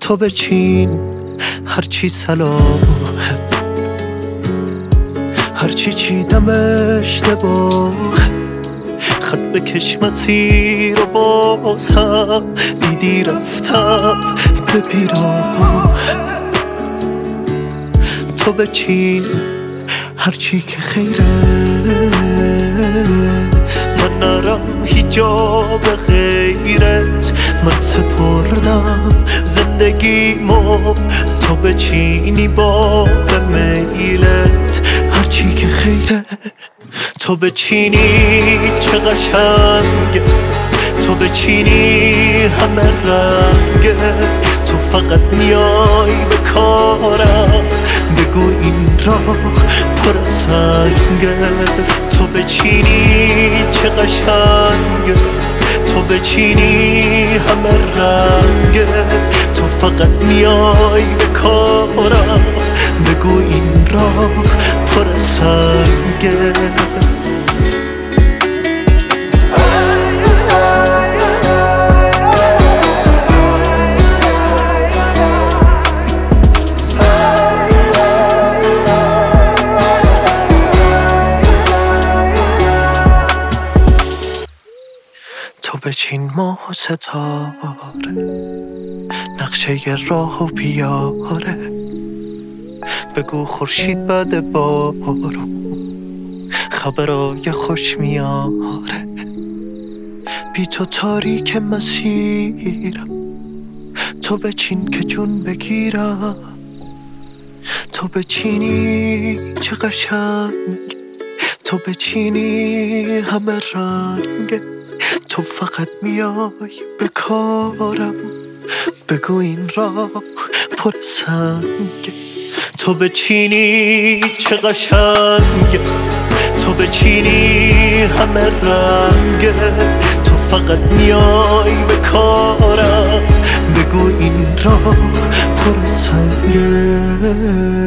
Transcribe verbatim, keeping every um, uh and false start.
تو بچین هرچی صلاحه، هرچی چیدم اشتباهه. خط بکش مسیر و واسم، دیدی رفتم به بیراه. تو بچین هرچی که خیره، من نرم هیجاب غیرت. من سپردم زندگیمو، تو بچینی با به میلت. هرچی که خیره تو بچینی چه قشنگه، تو بچینی همه رنگه. تو فقط میای به کارم، بگو این راه پر سنگه. تو بچینی چه قشنگه، تو بچینی همه رنگه. تو فقط میای به کارم، بگو این راه پر سنگه. تو بچین ماه و ستاره، نقشه ی راه و بیاره. بگو خورشید بعد بارون خبرای خوش میاره. بی تو تاریک مسیرم، تو بچین که جون بگیرم. تو بچینی چه قشنگ، تو بچینی همه رنگه. تو فقط میای به کارم، بگو این راه پر سنگه. تو بچینی چه قشنگه، تو بچینی همه رنگه. تو فقط میای به کارم، بگو این راه پر سنگه.